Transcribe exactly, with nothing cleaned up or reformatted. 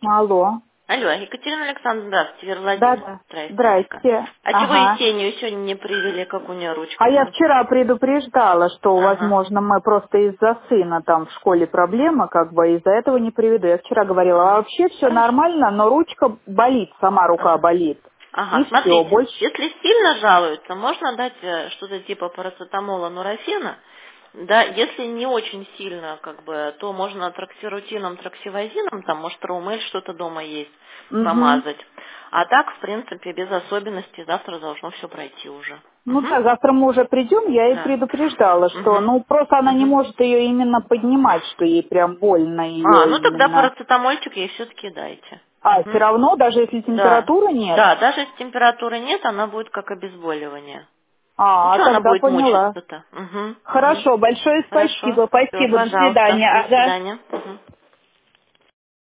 Алло. Алло, Екатерина Александровна, здравствуйте, Вера Да, Владимировна. да. Здравствуйте. Здрасте. А чего Ага. Есению сегодня не привели, как у нее А ручка я была? вчера предупреждала, что, Ага. возможно, мы просто из-за сына там в школе проблема, как бы из-за этого не приведу. Я вчера говорила, а Ага. вообще все Хорошо. нормально, но ручка болит, сама рука Ага. болит. И Ага, все, смотрите, больше. если сильно жалуются, можно дать э, что-то типа парацетамола, нурофена. Да, если не очень сильно, как бы, то можно троксирутином, троксивозином, там, может, роумель что-то дома есть, Угу. помазать. А так, в принципе, без особенностей, завтра должно все пройти уже. Ну Угу. да, завтра мы уже придем, я ей Да. предупреждала, что, Угу. ну, просто она не Угу. может ее именно поднимать, что ей прям больно А, ее ну тогда именно. парацетамольчик ей все-таки дайте. А, все Мгм. равно, даже если Да. температуры нет? Да, даже если температуры нет, она будет как обезболивание. Ну А, что она тогда будет поняла. мучиться-то? Угу, угу. Хорошо, большое Хорошо. спасибо. Все, Спасибо. До пожалуйста. свидания. До Ага. свидания. Мгм.